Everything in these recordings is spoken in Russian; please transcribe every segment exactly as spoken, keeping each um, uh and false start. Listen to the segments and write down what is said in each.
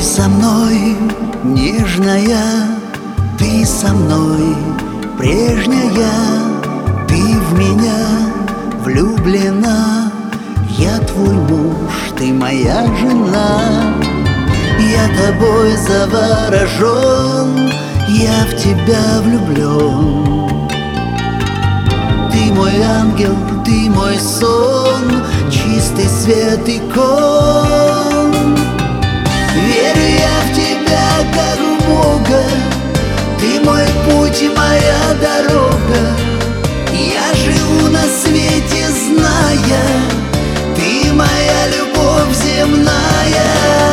со мной, нежная, ты со мной, прежняя, ты в меня влюблена. Я твой муж, ты моя жена. Я тобой заворожен, я в тебя влюблен. Ты мой ангел, ты мой сон, чистый свет икон. Верю я в тебя, как в Бога, ты мой путь и моя дорога. Я живу на свете, зная, ты моя любовь земная.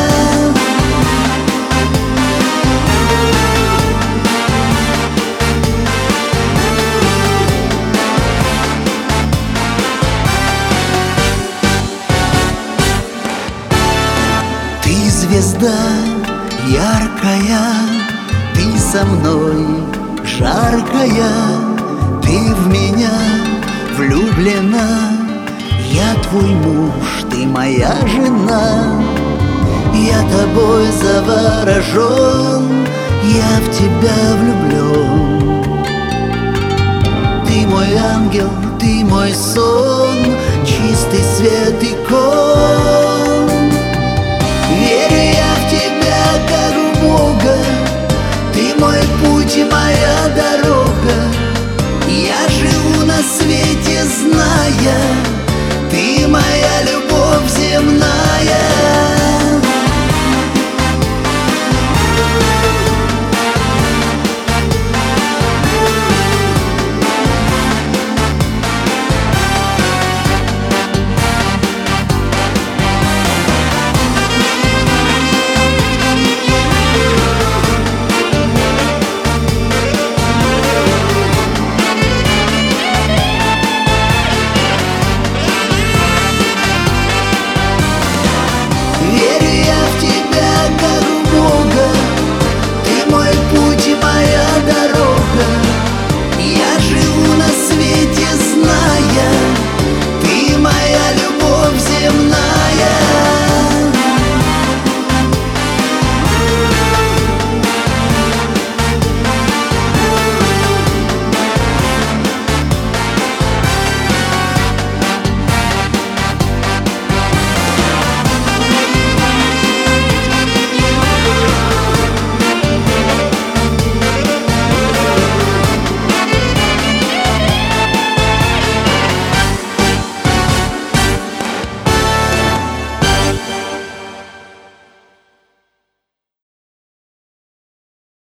Ты звезда яркая, ты со мной жаркая, ты в меня влюблена. Я твой муж, ты моя жена. Я тобой заворожен, я в тебя влюблен. Ты мой ангел, ты мой сон, чистый свет икон.